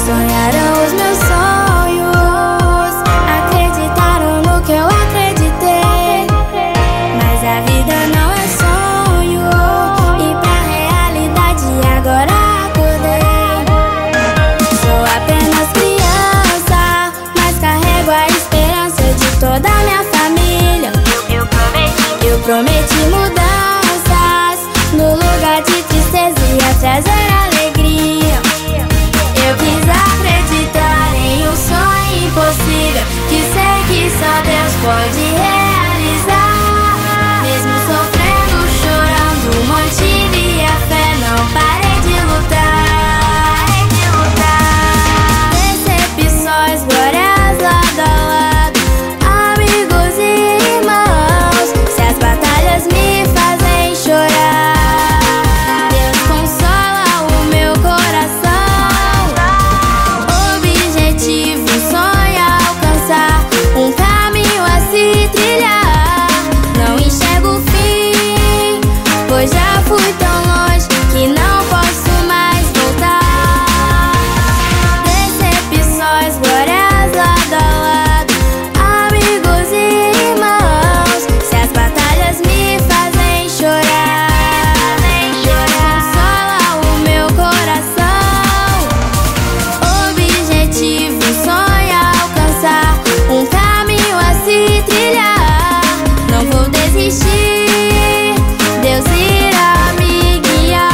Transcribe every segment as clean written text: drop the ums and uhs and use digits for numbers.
Sonharam os meus sonhos, acreditaram no que eu acreditei, mas a vida não é sonho, e pra realidade agora acordei. Sou apenas criança, mas carrego a esperança de toda a minha família. Eu prometi mudanças no lugar de tristeza, ia trazer alegria. Eu quis acreditar em um sonho impossível, que sei que só Deus pode realizar. Mesmo sofrendo, chorando, mantive a fé, não parei de lutar. Decepções, glórias lado a lado, amigos e irmãos, se as batalhas me fazem chorar, Deus consola o meu coração. Objetivo, um sonho a alcançar, um caminho a se trilhar. Não enxergo o fim, pois já fui tão longe que não posso mais voltar. Decepções, glórias lado a lado, amigos e irmãos, se as batalhas me fazem chorar, Deus consola o meu coração. Objetivo, um sonho a alcançar, um caminho a se trilhar. Não vou desistir, Deus irá me guiar.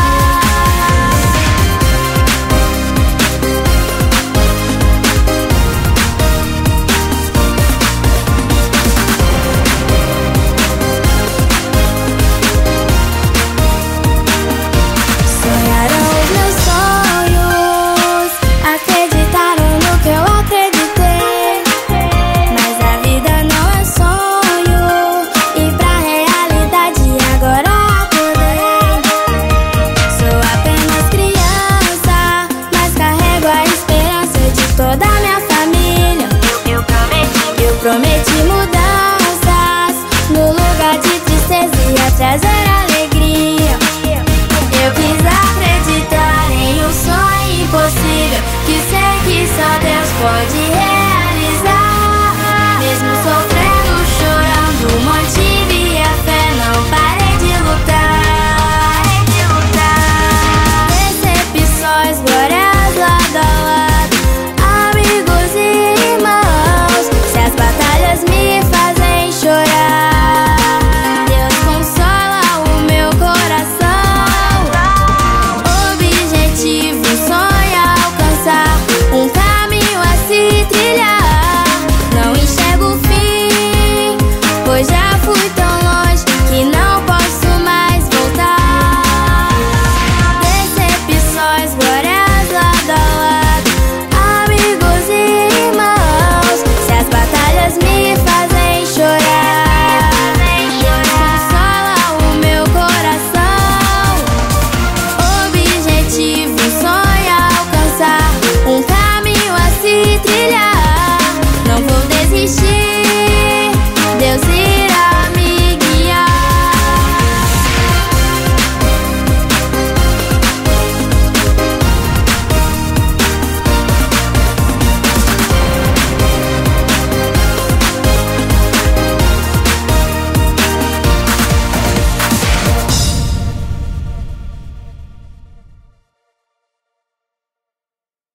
Sonharam os meus sonhos, acreditaram no que eu acreditei, mas a vida não é sonho, e pra realidade agora acordei. Sou apenas criança, mas carrego a esperança de toda a minha família. Eu prometi mudanças no lugar de tristeza, ia trazer alegria. Eu quis acreditar em um sonho impossível, que sei que só Deus pode